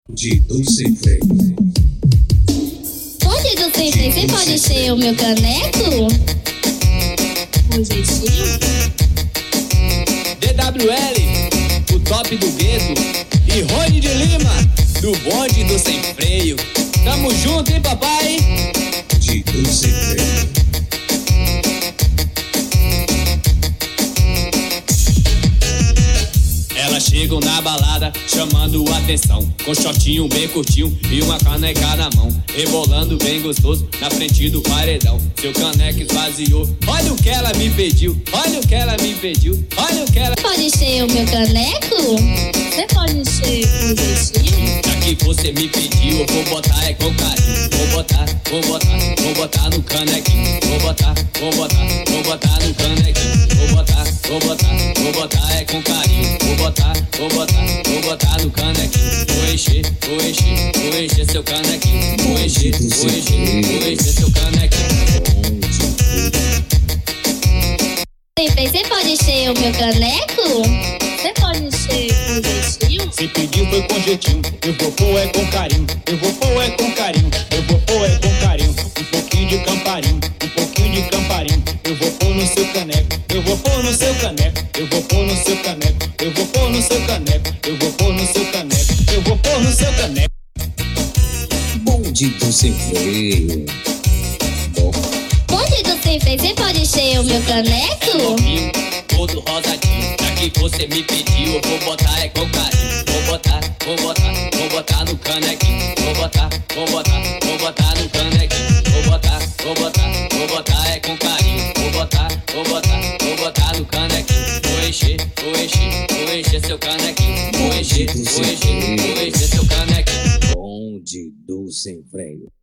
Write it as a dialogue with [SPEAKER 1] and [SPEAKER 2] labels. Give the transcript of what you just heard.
[SPEAKER 1] De do sem freio.
[SPEAKER 2] Bonde do sem freio, você pode encher o meu caneco? Um jeitinho?
[SPEAKER 3] DWL, o top do gueto, e Rony de Lima, do bonde do sem freio. Tamo junto, hein, papai?
[SPEAKER 1] De do sem freio.
[SPEAKER 3] Elas chegam na balada, chamando atenção, com shortinho bem curtinho e uma caneca na mão, rebolando bem gostoso na frente do paredão. Seu caneco esvaziou, olha o que ela me pediu, olha o que ela me pediu, olha o que ela...
[SPEAKER 2] Pode encher o meu caneco? Você pode encher um jeitinho?
[SPEAKER 3] Já que você me pediu, eu vou botar é com carinho. Vou botar no canequinho. Vou botar no canequinho. Vou botar é com carinho. Vou botar no canequinho. Vou encher seu canequinho. Vou encher seu canequinho.
[SPEAKER 2] Você pode encher o meu caneco? Você pode encher um jeitinho?
[SPEAKER 3] Se pediu foi com jeitinho. Eu vou pôr é com carinho. Eu vou pôr é com carinho. Eu vou pôr é com carinho. Um pouquinho de camparinho. Um pouquinho de camparinho. Eu vou pôr no seu caneco. Eu vou pôr no seu caneco. Eu vou pôr no seu caneco. Eu vou pôr no seu caneco. Eu vou pôr no seu caneco. Eu vou pôr no seu caneco.
[SPEAKER 1] Bonde do sem freio.
[SPEAKER 2] Bonde do sem freio, você pode encher o meu caneco?
[SPEAKER 3] Novinho, todo rosadinho. Já que você me pediu, eu vou botar é com carinho. Vou botar no canequinho. Vou botar no canequinho. Vou botar é com carinho. Vou botar no canequinho. Vou encher seu canequinho. Vou encher seu canequinho.
[SPEAKER 1] Bonde do sem freio.